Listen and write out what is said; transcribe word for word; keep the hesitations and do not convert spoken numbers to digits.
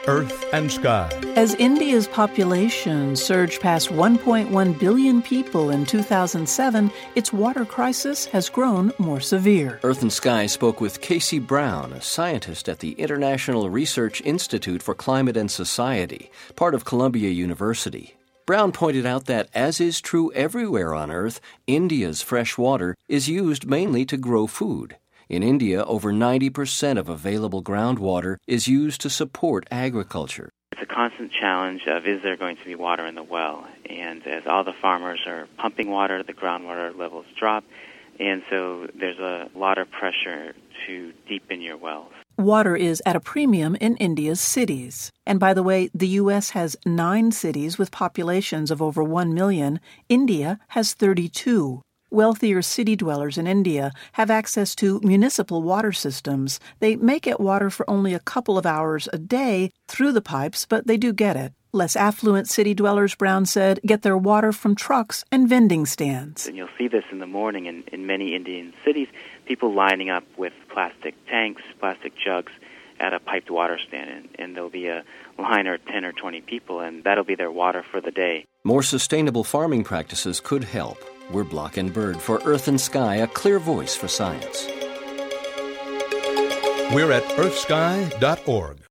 Earth and Sky. As India's population surged past one point one billion people in two thousand seven, its water crisis has grown more severe. Earth and Sky spoke with Casey Brown, a scientist at the International Research Institute for Climate and Society, part of Columbia University. Brown pointed out that, as is true everywhere on Earth, India's fresh water is used mainly to grow food. In India, over ninety percent of available groundwater is used to support agriculture. It's a constant challenge of, is there going to be water in the well? And as all the farmers are pumping water, the groundwater levels drop, and so there's a lot of pressure to deepen your wells. Water is at a premium in India's cities. And by the way, the U S has nine cities with populations of over one million. India has thirty-two. Wealthier city dwellers in India have access to municipal water systems. They may get water for only a couple of hours a day through the pipes, but they do get it. Less affluent city dwellers, Brown said, get their water from trucks and vending stands. And you'll see this in the morning in, in many Indian cities, people lining up with plastic tanks, plastic jugs at a piped water stand, and, and there'll be a line of ten or twenty people, and that'll be their water for the day. More sustainable farming practices could help. We're Block and Bird for Earth and Sky, a clear voice for science. We're at earth sky dot org.